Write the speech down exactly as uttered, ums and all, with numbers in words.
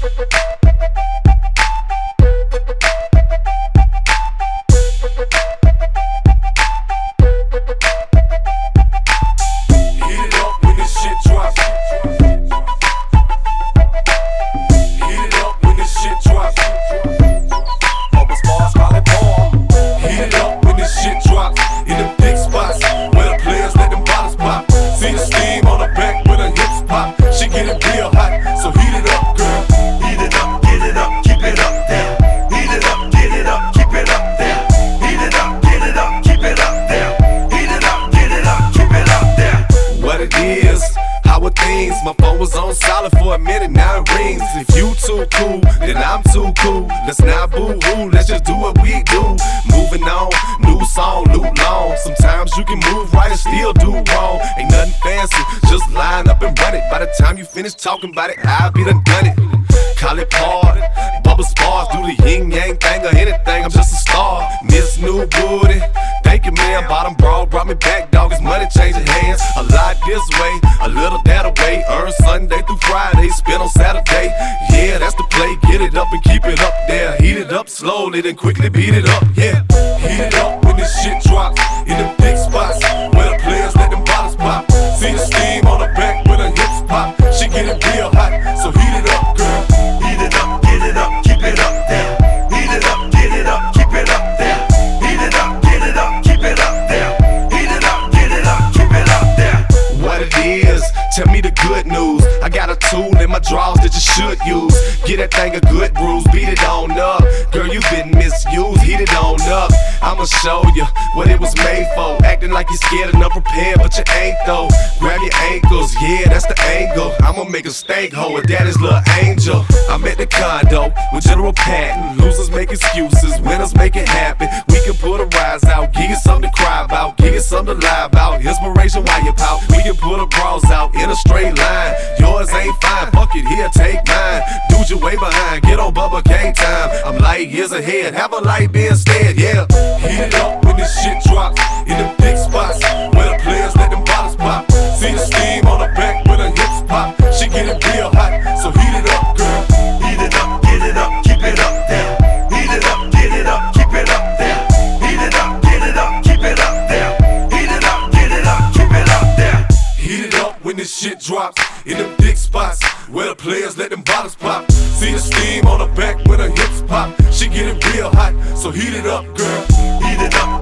My phone was on silent for a minute, now it rings. If you too cool, then I'm too cool. Let's not boo-hoo, let's just do what we do. Moving on, new song, loot long. Sometimes you can move right and still do wrong. Ain't nothing fancy, just line up and run it. By the time you finish talking about it, I'll be done done it. Call it party, bubble spars, do the yin-yang thing or anything, I'm just a star. Miss New Booty, thank you man, bottom broad brought me back, dog, it's money changing hands. A lot this way, a little that away, earn Sunday through Friday, spend on Saturday. Yeah, that's the play, get it up and keep it up there. Heat it up slowly, then quickly beat it up, yeah. Heat it up when this shit drops, in the big spots, where the players let them bottles pop. See the steam on the back when the hips pop, she getting real hot, so heat it up, girl. Heat it up, get it up, keep it up there. Heat it up, get it up, keep it up there. Heat it up, get it up, keep it up there. Heat it up, get it up, keep it up there. What it is, tell me the good news. I got a tool in my drawers that you should use. Get that thing a good bruise, beat it on up. Girl, you been misused, heat it on up. I'ma show you what it was made for. Acting like you're scared and unprepared, but you ain't though. Grab your ankles, yeah, that's the angle. I'ma make a steak hoe with daddy's little angel. I'm at the condo with General Patton. Losers make excuses, winners make it happen. We can put a rise out, give you something to cry about, give you something to lie about. Inspiration while you pout. We can put a bras out in a straight line. Yours ain't fine, fuck it, here, take mine. Dude, you way behind, get on Bubba K time. I'm light years ahead, have a light be instead, yeah. Heat it up when this shit drops, in the big spots, where the players let them bottles pop. See the steam on the back when the hips pop, she getting real hot, so heat it up, girl. Heat it up, get it up, keep it up there. Heat it up, get it up, keep it up there. Heat it up, get it up, keep it up there. Heat it up, get it up, keep it up there. Heat it up when this shit drops, in the big spots, where the players let them bottles pop. See the steam on the back when the hips pop, she getting real hot, so heat it up, girl. Heat it up.